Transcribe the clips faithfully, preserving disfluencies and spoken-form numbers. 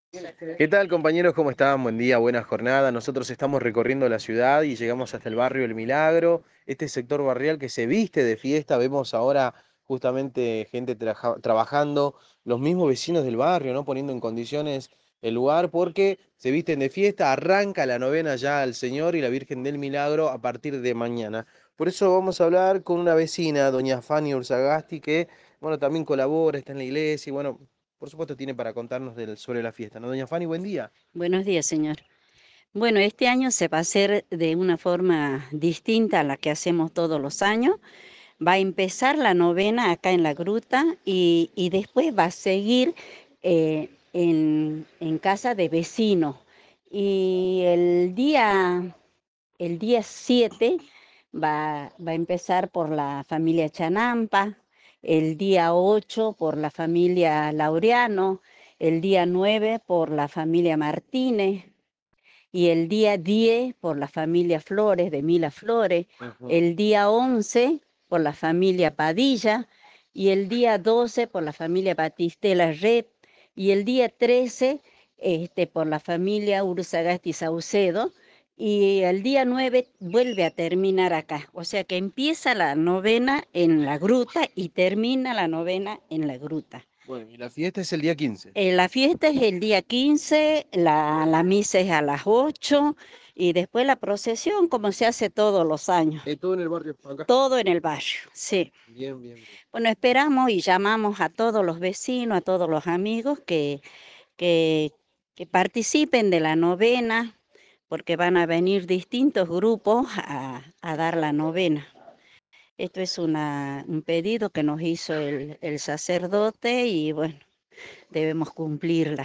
¿Qué tal, compañeros? ¿Cómo están? Buen día, buena jornada. Nosotros estamos recorriendo la ciudad y llegamos hasta el barrio El Milagro, este sector barrial que se viste de fiesta. Vemos ahora justamente gente traja- trabajando, los mismos vecinos del barrio, ¿no? Poniendo en condiciones el lugar porque se visten de fiesta. Arranca la novena ya al Señor y la Virgen del Milagro a partir de mañana. Por eso vamos a hablar con una vecina, doña Fanny Ursagasti, que, bueno, también colabora, está en la iglesia y, bueno, por supuesto, tiene para contarnos del- sobre la fiesta, ¿no? Doña Fanny, buen día. Buenos días, señor. Bueno, este año se va a hacer de una forma distinta a la que hacemos todos los años. Va a empezar la novena acá en la gruta y, y después va a seguir eh, en, en casa de vecinos. Y el día, el día siete va, va a empezar por la familia Chanampa, el día ocho por la familia Laureano, el día nueve por la familia Martínez, y el día diez por la familia Flores, de Mila Flores, Ujú. el día once por la familia Padilla, y el día doce por la familia Batistela Red, y el día trece este, por la familia Ursagasti Saucedo, y el día nueve vuelve a terminar acá. O sea que empieza la novena en la gruta y termina la novena en la gruta. Bueno, y la fiesta es el día quince. Eh, la fiesta es el día quince, la, la misa es a las ocho y después la procesión como se hace todos los años, Eh, todo en el barrio, acá. todo en el barrio, sí. Bien, bien, bien. Bueno, esperamos y llamamos a todos los vecinos, a todos los amigos que, que, que participen de la novena, porque van a venir distintos grupos a, a dar la novena. Esto es una, un pedido que nos hizo el, el sacerdote y bueno, debemos cumplirla.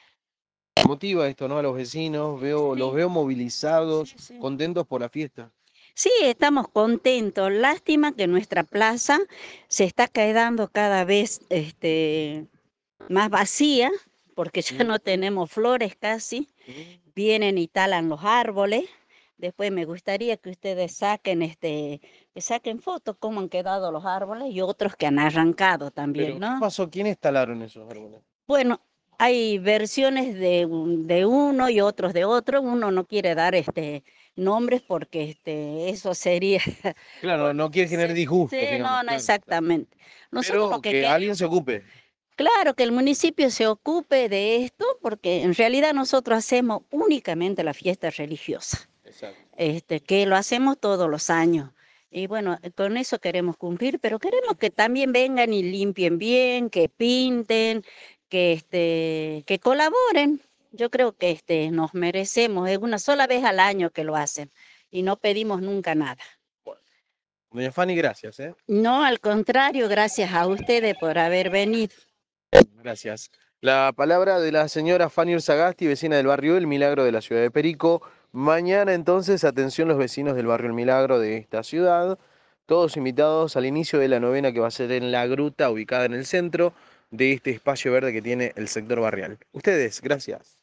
Motiva esto, ¿no? A los vecinos, veo, los Sí, veo sí, movilizados, sí. contentos por la fiesta. Sí, estamos contentos. Lástima que nuestra plaza se está quedando cada vez este, más vacía, porque ya Mm, no tenemos flores casi. mm. Vienen y talan los árboles. Después me gustaría que ustedes saquen, este, que saquen fotos cómo han quedado los árboles y otros que han arrancado también, Pero, ¿qué ¿no? pasó? ¿Quiénes talaron esos árboles? Bueno, hay versiones de, un- de uno y otros de otro. Uno no quiere dar este nombres porque este, eso sería. Claro, Porque no quiere sí, generar disgustos, sí, digamos, no, no claro, claro. exactamente. Nosotros lo Pero que que alguien se queremos, ocupe. claro, que el municipio se ocupe de esto, porque en realidad nosotros hacemos únicamente la fiesta religiosa, Exacto. este, que lo hacemos todos los años. Y bueno, con eso queremos cumplir, pero queremos que también vengan y limpien bien, que pinten, que, este, que colaboren. Yo creo que este, nos merecemos, es una sola vez al año que lo hacen y no pedimos nunca nada. Bueno, doña Fanny, gracias, ¿eh? No, al contrario, gracias a ustedes por haber venido. Gracias. La palabra de la señora Fanny Ursagasti, vecina del barrio El Milagro de la ciudad de Perico. Mañana entonces, atención los vecinos del barrio El Milagro de esta ciudad, todos invitados al inicio de la novena que va a ser en la gruta ubicada en el centro de este espacio verde que tiene el sector barrial. Ustedes, gracias.